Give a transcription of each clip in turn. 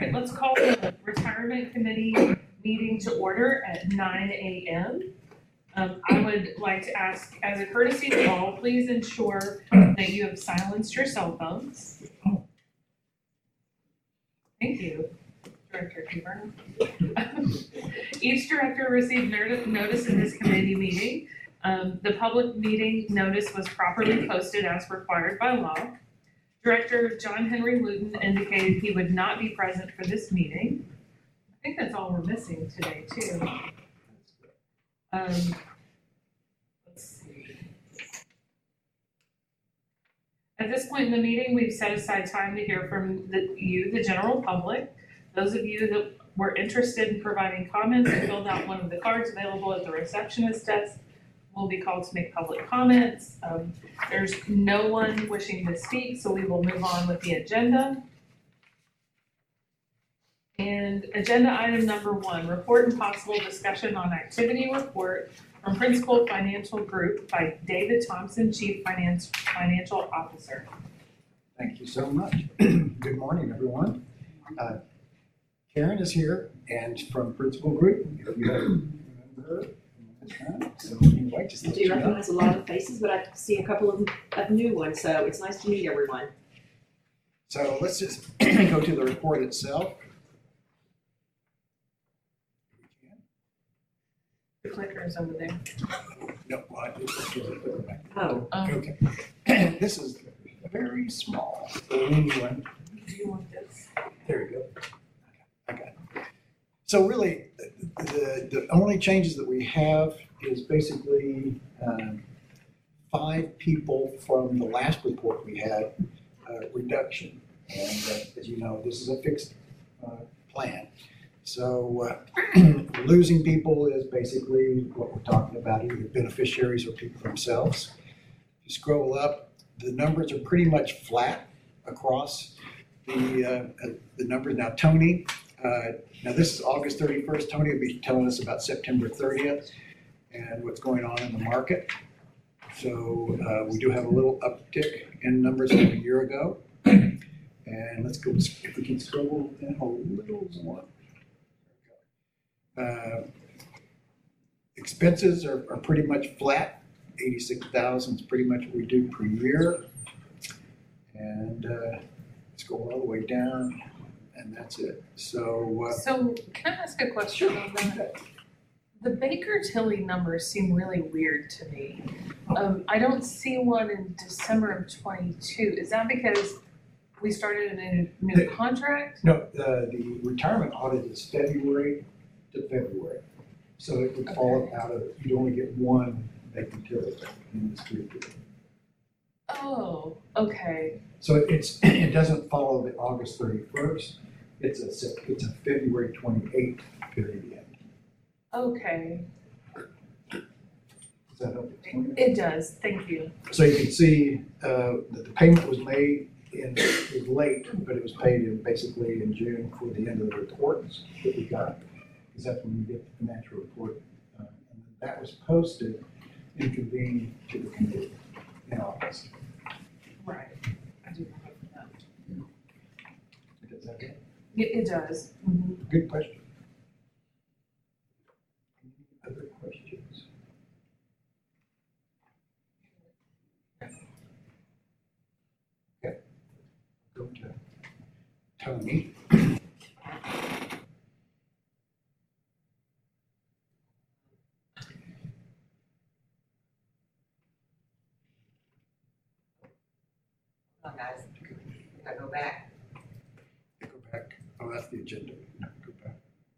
right, let's call the retirement committee meeting to order at 9 a.m. I would like to ask, as a courtesy to all, please ensure that you have silenced your cell phones. Thank you, Director Huber. Each director received notice of this committee meeting. The public meeting notice was properly posted as required by law. Director John Henry Luton indicated he would not be present for this meeting. I think that's all we're missing today, too. Let's see. At this point in the meeting, we've set aside time to hear from you, the general public. Those of you that were interested in providing comments and filled out one of the cards available at the receptionist desk will be called to make public comments. There's no one wishing to speak, so we will move on with the agenda. And agenda item number 1, report and possible discussion on activity report from Principal Financial Group by David Thompson, Chief Financial Officer. Thank you so much. Good morning, everyone. Karen is here and from Principal Group. If you remember her. So anyway, just I do recognize a lot of faces, but I see a couple of new ones, so it's nice to meet everyone. So let's just go to the report itself. The clicker is over there. No, I just put it back. Oh. Okay. This is very small. So anyone, Do you want this? there you go. I got it. So really, the only changes that we have is basically 5 people from the last report we had, reduction. And as you know, this is a fixed plan. So losing people is basically what we're talking about, either beneficiaries or people themselves. If you scroll up, the numbers are pretty much flat across the numbers. Now, Tony, now this is August 31st. Tony will be telling us about September 30th and what's going on in the market. So we do have a little uptick in numbers from a year ago. And let's go, if we can scroll down a little more. Expenses are pretty much flat. 86,000 is pretty much what we do per year. And let's go all the way down, and that's it. So, So can I ask a question on that? The Baker Tilly numbers seem really weird to me. I don't see one in December of 22. Is that because we started a new contract? no, the retirement audit is February to February. So it would fall out of, you'd only get one Baker Tilly in this period. Oh, okay. So it doesn't follow the August 31st. It's a February 28th period end. Okay. Does that help explain it? It does. Thank you. So you can see that the payment was made it was late, but it was paid basically in June for the end of the reports that we got, because that's when we get the financial report. And that was posted and convened to the committee in August. Right. I do remember that. Does that get? It does. Mm-hmm. Good question. Any other questions? Okay. Go to Tony. Come on, guys. I go back. Go back. Oh, that's the agenda. No, go back.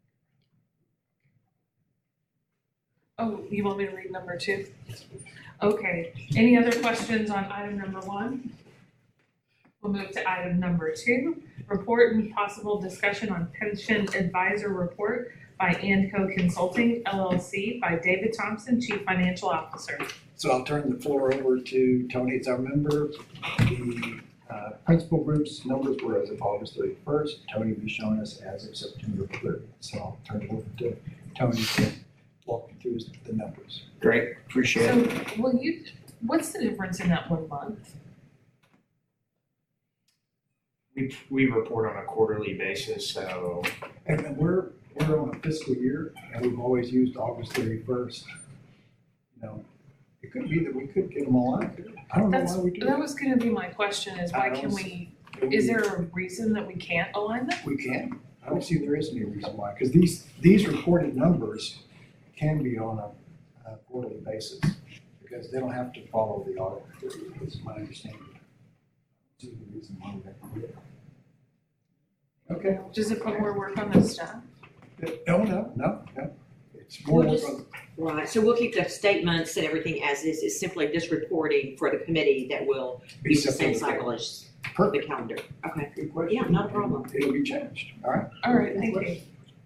Oh, you want me to read number 2? Okay. Any other questions on item number 1? We'll move to item number 2, report and possible discussion on pension advisor report by Andco Consulting, LLC, by David Thompson, Chief Financial Officer. So I'll turn the floor over to Tony as our member. The principal group's numbers were as of August 31st. Tony will be showing us as of September 30th. So I'll turn it over to Tony to walk you through the numbers. Great, appreciate it. So what's the difference in that 1 month? We report on a quarterly basis, so And we're on a fiscal year, and we've always used August 31st. You know, it could be that we could get them all out. I don't know why we do That was gonna be my question, is why can we, is there a reason that we can't align them? We can. I don't see there is any reason why, because these reported numbers can be on a quarterly basis, because they don't have to follow the audit. Is my understanding. See the reason why we have to do it. Okay. Does it put more work on the staff? No. It's more We'll work just- on. Right, so we'll keep the statements and everything as is. It's simply just reporting for the committee that will use the same cycle as the Perfect. calendar. Okay. Good question. Yeah, not a problem. It'll be changed. All right. All right, thank you.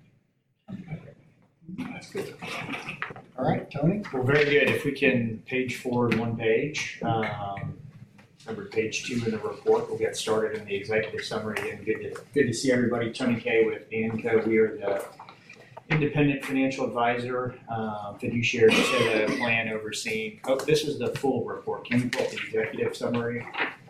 That's good. All right, Tony? we're very good. If we can page forward one page, number page 2 in the report, we'll get started in the executive summary. And good to see everybody. Tony Kay with ANCO. We are the independent financial advisor, fiduciary to the plan overseeing. Oh, this is the full report. Can you pull up the executive summary?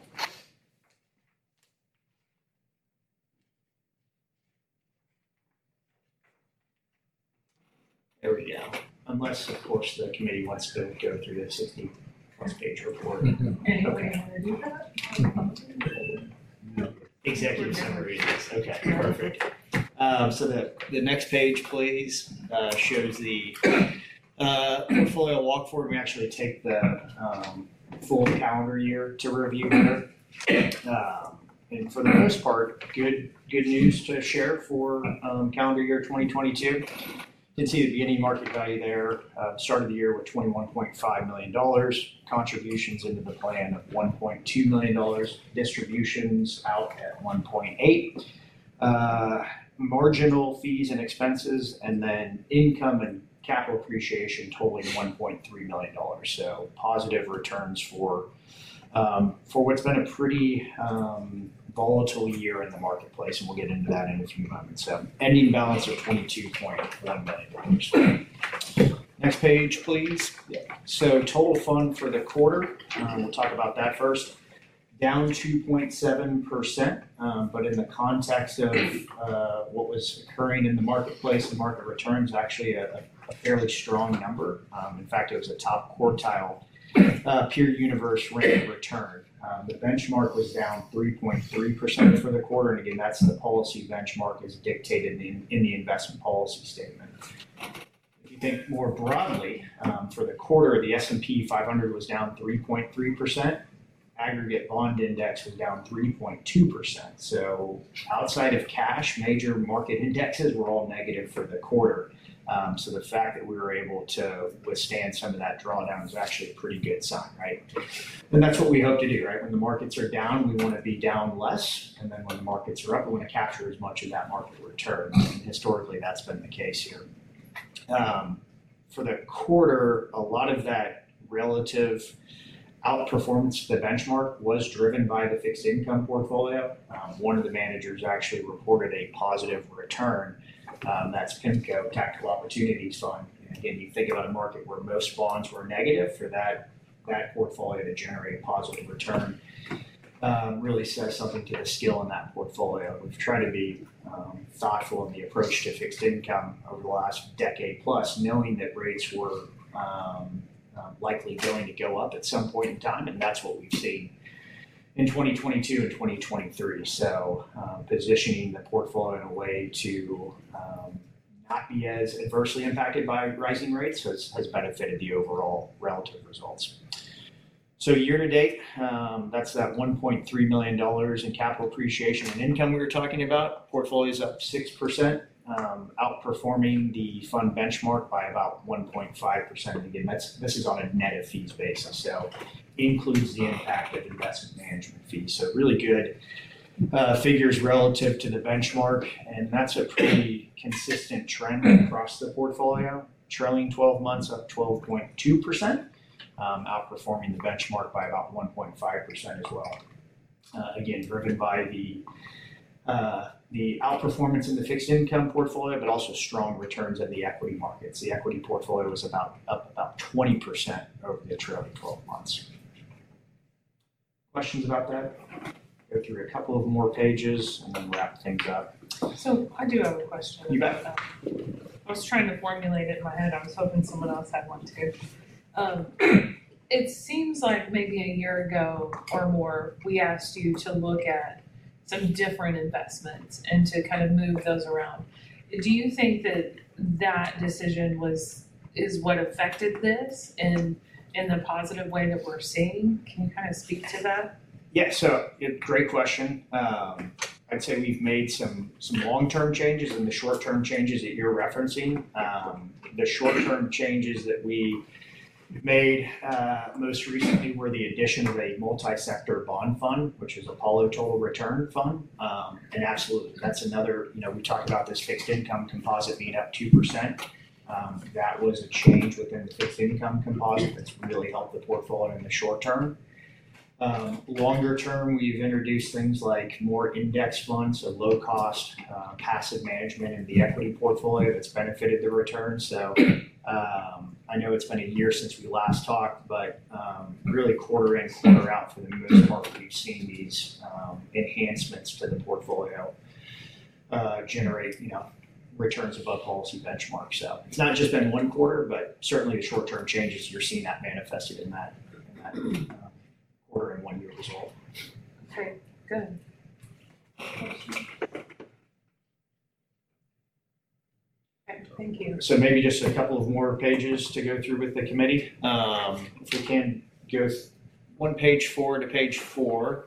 There we go. Unless, of course, the committee wants to go through the 60-plus page report. Anybody wanna do that? Executive summary it is. Okay, perfect. So the next page, please, shows the portfolio walk forward. We actually take the full calendar year to review here. And for the most part, good news to share for calendar year 2022. You can see the beginning market value there, started the year with $21.5 million, contributions into the plan of $1.2 million, distributions out at 1.8, marginal fees and expenses, and then income and capital appreciation totaling $1.3 million. So positive returns for what's been a pretty volatile year in the marketplace, and we'll get into that in a few moments. So ending balance of $22.1 million. Next page, please. So total fund for the quarter, we'll talk about that first. Down 2.7%, but in the context of what was occurring in the marketplace, the market returns actually a fairly strong number. In fact, it was a top quartile peer universe rate of return. The benchmark was down 3.3% for the quarter, and again, that's the policy benchmark as dictated in the investment policy statement. If you think more broadly, for the quarter, the S&P 500 was down 3.3%. Aggregate bond index was down 3.2%. So outside of cash, major market indexes were all negative for the quarter. So the fact that we were able to withstand some of that drawdown is actually a pretty good sign, right? And that's what we hope to do, right? When the markets are down, we want to be down less. And then when the markets are up, we want to capture as much of that market return. And historically, that's been the case here. For the quarter, a lot of that relative outperformance to the benchmark was driven by the fixed income portfolio. One of the managers actually reported a positive return. That's PIMCO, Tactical Opportunities Fund. And again, you think about a market where most bonds were negative, for that portfolio to generate a positive return really says something to the skill in that portfolio. We've tried to be thoughtful in the approach to fixed income over the last decade plus, knowing that rates were likely going to go up at some point in time, and that's what we've seen in 2022 and 2023. So positioning the portfolio in a way to not be as adversely impacted by rising rates has benefited the overall relative results. So year to date, that's that $1.3 million in capital appreciation and income we were talking about. Portfolio's up 6%. Outperforming the fund benchmark by about 1.5%. And again, this is on a net of fees basis, so includes the impact of investment management fees. So really good figures relative to the benchmark, and that's a pretty consistent trend across the portfolio. Trailing 12 months up 12.2%, outperforming the benchmark by about 1.5% as well. Again, driven by the outperformance in the fixed income portfolio, but also strong returns in the equity markets. The equity portfolio was up about 20% over the trailing 12 months. Questions about that? go through a couple of more pages and then wrap things up. So I do have a question. You bet. about that. I was trying to formulate it in my head. I was hoping someone else had one too. It seems like maybe a year ago or more, we asked you to look at some different investments and to kind of move those around. Do you think that that decision is what affected this in the positive way that we're seeing? Can you kind of speak to that? Yeah, so great question. I'd say we've made some long-term changes and the short-term changes that you're referencing. The short-term changes that we made most recently were the addition of a multi-sector bond fund, which is Apollo Total Return Fund. And absolutely, that's another, we talked about this fixed income composite being up 2%. That was a change within the fixed income composite that's really helped the portfolio in the short term. Longer term, we've introduced things like more index funds, so low cost passive management in the equity portfolio that's benefited the return. So I know it's been a year since we last talked, but really quarter in, quarter out for the most part, we've seen these enhancements to the portfolio generate, returns above policy benchmark. So it's not just been one quarter, but certainly the short-term changes, you're seeing that manifested in that quarter and 1 year result. Okay, good. Okay, thank you. So maybe just a couple of more pages to go through with the committee. If we can go one page forward to page 4.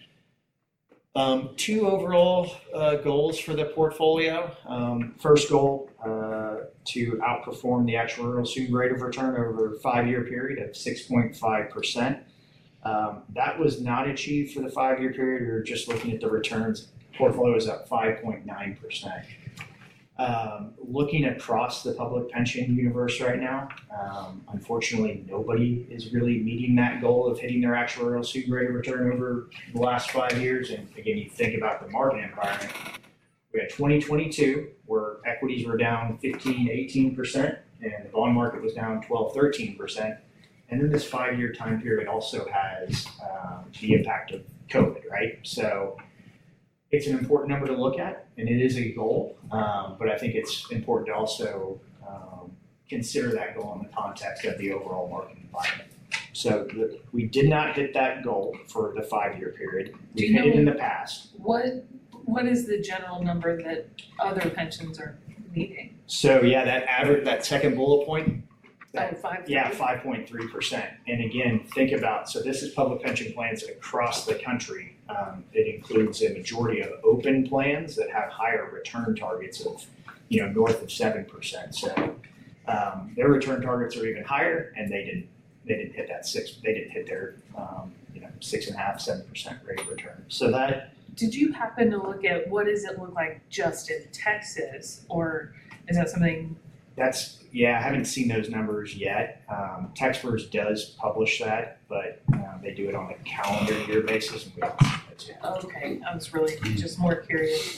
2 overall goals for the portfolio. First goal, to outperform the actuarial assumed rate of return over a 5-year period of 6.5%. That was not achieved for the 5-year period. We were just looking at the returns. Portfolio is up 5.9%. Looking across the public pension universe right now, unfortunately, nobody is really meeting that goal of hitting their actuarial assumed rate of return over the last 5 years. And again, you think about the market environment. We had 2022 where equities were down 15, 18%, and the bond market was down 12, 13%. And then this 5-year time period also has the impact of COVID, right? So it's an important number to look at, and it is a goal, but I think it's important to also consider that goal in the context of the overall market environment. So we did not hit that goal for the 5-year period. We hit it in the past. What is the general number that other pensions are meeting? So yeah, that second bullet point. 5.3? Yeah, 5.3%. And again, think about, so this is public pension plans across the country. It includes a majority of open plans that have higher return targets of, north of 7%. So their return targets are even higher, and they didn't hit that they didn't hit their 6.5%, 7% rate of return. So that. Did you happen to look at what does it look like just in Texas, or is that something? I haven't seen those numbers yet. TextVers does publish that, but they do it on a calendar year basis. And we haven't seen those yet. Okay, I was really just more curious.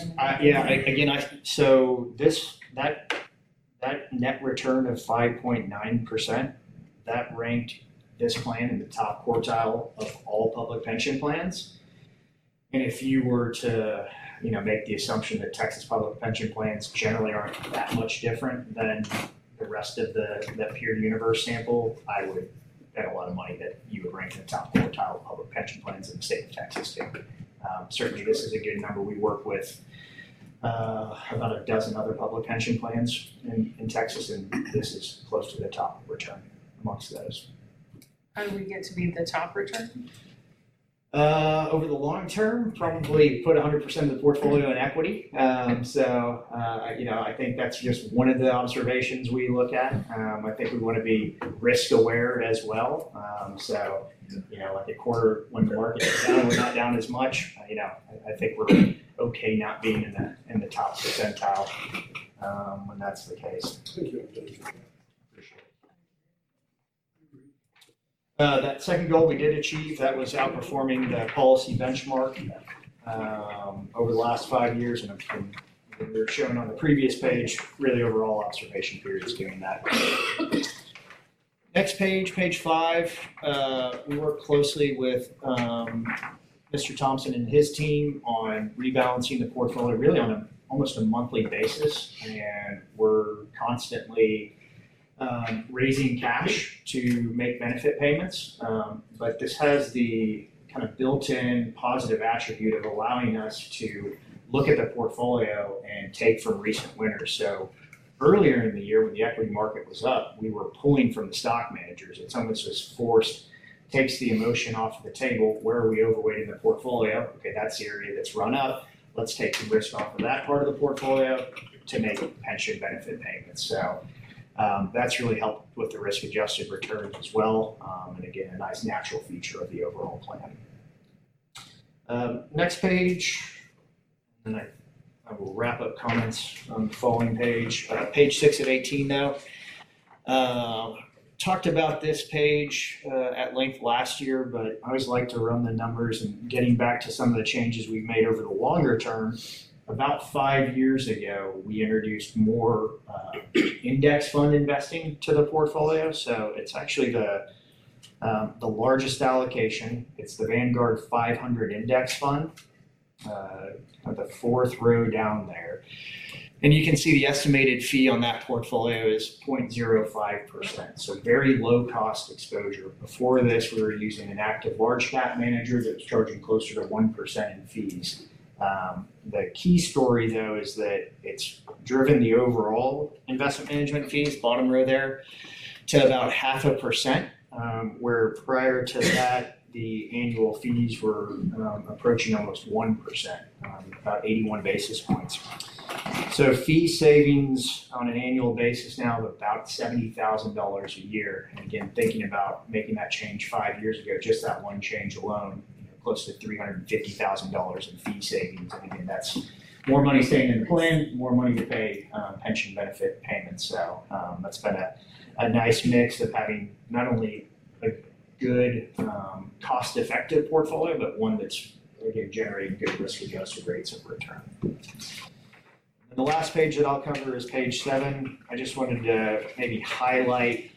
So that net return of 5.9%, that ranked this plan in the top quartile of all public pension plans. And if you were to make the assumption that Texas public pension plans generally aren't that much different than the rest of the peer universe sample, I would bet a lot of money that you would rank in the top quartile of public pension plans in the state of Texas too. Certainly this is a good number. We work with about a dozen other public pension plans in Texas, and this is close to the top return amongst those. How do we get to be the top return? Over the long term, probably put 100% of the portfolio in equity. I think that's just one of the observations we look at. I think we want to be risk aware as well. Like a quarter when the market is down, we're not down as much. I think we're okay not being in the top percentile when that's the case. That second goal we did achieve, that was outperforming the policy benchmark over the last 5 years, and we're showing on the previous page, really overall observation periods doing that. Next page, page 5, we work closely with Mr. Mr. Thompson and his team on rebalancing the portfolio really on almost a monthly basis, and we're constantly raising cash to make benefit payments. But this has the kind of built-in positive attribute of allowing us to look at the portfolio and take from recent winners. So earlier in the year when the equity market was up, we were pulling from the stock managers. It's almost as forced, takes the emotion off the table. Where are we overweight in the portfolio? Okay, that's the area that's run up. Let's take the risk off of that part of the portfolio to make pension benefit payments. So that's really helped with the risk adjusted returns as well. And again, a nice natural feature of the overall plan. Next page, and I will wrap up comments on the following page. Page 6 of 18 now. Talked about this page at length last year, but I always like to run the numbers and getting back to some of the changes we've made over the longer term. About 5 years ago, we introduced more index fund investing to the portfolio. So it's actually the largest allocation. It's the Vanguard 500 Index Fund, the fourth row down there. And you can see the estimated fee on that portfolio is 0.05%, so very low cost exposure. Before this, we were using an active large cap manager that was charging closer to 1% in fees. The key story though is that it's driven the overall investment management fees, bottom row there, to about 0.5%, where prior to that, the annual fees were approaching almost 1%, about 81 basis points. So fee savings on an annual basis now of about $70,000 a year. And again, thinking about making that change 5 years ago, just that one change alone, close to $350,000 in fee savings. And again, that's more money staying in the plan, more money to pay pension benefit payments. So that's been a nice mix of having not only a good cost effective portfolio, but one that's again generating good risk adjusted rates of return. And the last page that I'll cover is page 7. I just wanted to maybe highlight,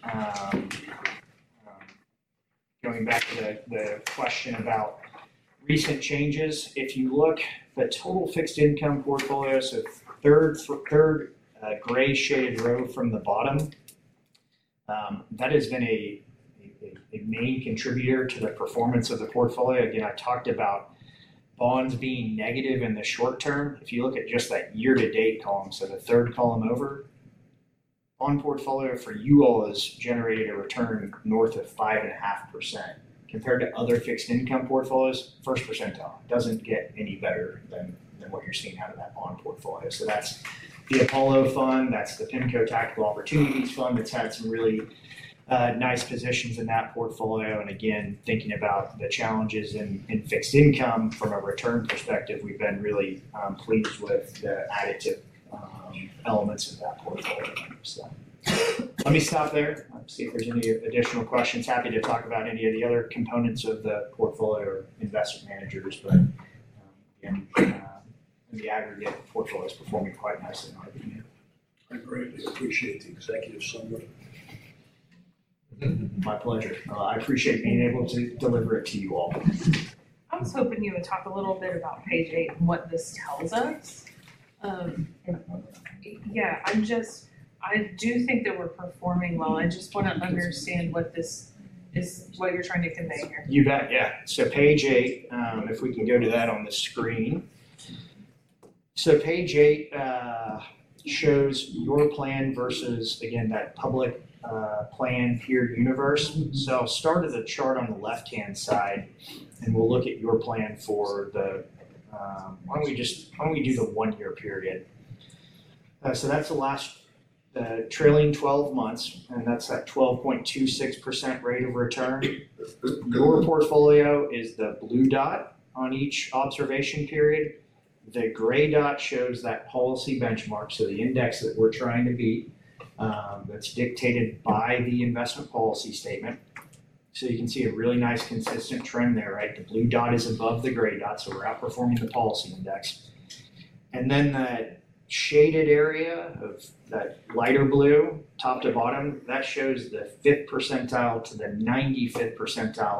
going back to the question about recent changes. If you look, the total fixed income portfolio, so third gray shaded row from the bottom, that has been a main contributor to the performance of the portfolio. Again, I talked about bonds being negative in the short term. If you look at just that year-to-date column, so the third column over, bond portfolio for you all has generated a return north of 5.5%. Compared to other fixed income portfolios, first percentile. Doesn't get any better than what you're seeing out of that bond portfolio. So that's the Apollo Fund, that's the PIMCO Tactical Opportunities Fund that's had some really nice positions in that portfolio. And again, thinking about the challenges in fixed income from a return perspective, we've been really pleased with the additive elements of that portfolio. So let me stop there. See if there's any additional questions. Happy to talk about any of the other components of the portfolio or investment managers, but again, in the aggregate, the portfolio is performing quite nicely in my opinion. I greatly appreciate the executive summary. My pleasure. I appreciate being able to deliver it to you all. I was hoping you would talk a little bit about page 8 and what this tells us. Yeah, I do think that we're performing well. I just want to understand what this is, what you're trying to convey here. You bet, yeah. So page 8, if we can go to that on the screen. So page 8 shows your plan versus, again, that public plan peer universe. So I'll start at the chart on the left-hand side, and we'll look at your plan for the, why don't we do the 1 year period. So that's the trailing 12 months, and that's that 12.26% rate of return. Your portfolio is the blue dot on each observation period. The gray dot shows that policy benchmark, so the index that we're trying to beat, that's dictated by the investment policy statement. So you can see a really nice consistent trend there, right? The blue dot is above the gray dot, so we're outperforming the policy index. And then that shaded area of that lighter blue, top to bottom, that shows the 5th percentile to the 95th percentile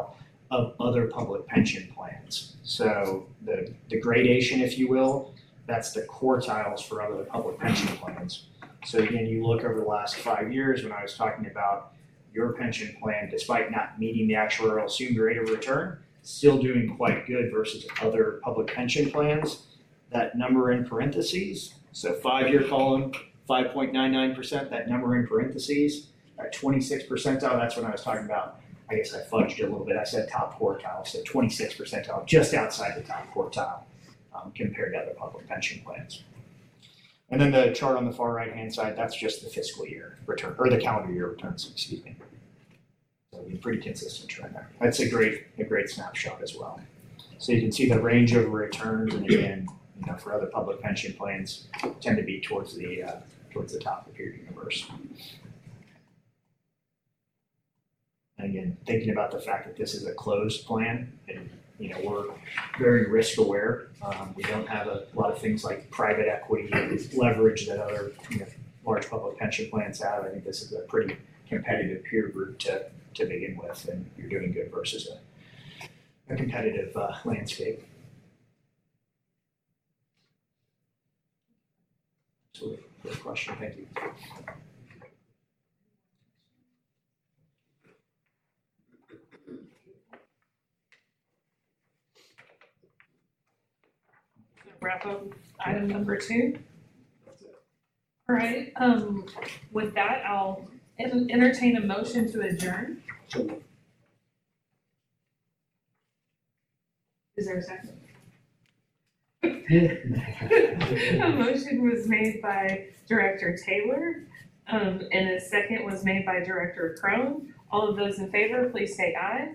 of other public pension plans. So the gradation, if you will, that's the quartiles for other public pension plans. So again, you look over the last 5 years when I was talking about your pension plan, despite not meeting the actuarial assumed rate of return, still doing quite good versus other public pension plans. That number in parentheses, so 5-year column, 5.99%, that number in parentheses, at 26 percentile, that's when I was talking about, I guess I fudged it a little bit, I said top quartile, so 26 percentile, just outside the top quartile compared to other public pension plans. And then the chart on the far right-hand side, that's just the fiscal year return, or the calendar year returns, excuse me. So a pretty consistent trend there. That's a great snapshot as well. So you can see the range of returns, and again, for other public pension plans, tend to be towards the top of the peer universe. And again, thinking about the fact that this is a closed plan, and we're very risk aware. We don't have a lot of things like private equity leverage that other large public pension plans have. I think this is a pretty competitive peer group to begin with, and you're doing good versus a competitive landscape. So, good question. Thank you. Wrap up item number 2. All right, with that, I'll entertain a motion to adjourn. So, Is there a second? A motion was made by Director Taylor, and a second was made by Director Crone. All of those in favor, please say aye.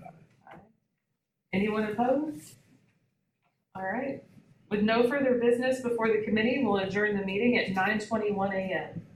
Anyone opposed? All right. With no further business before the committee, we'll adjourn the meeting at 9:21 a.m.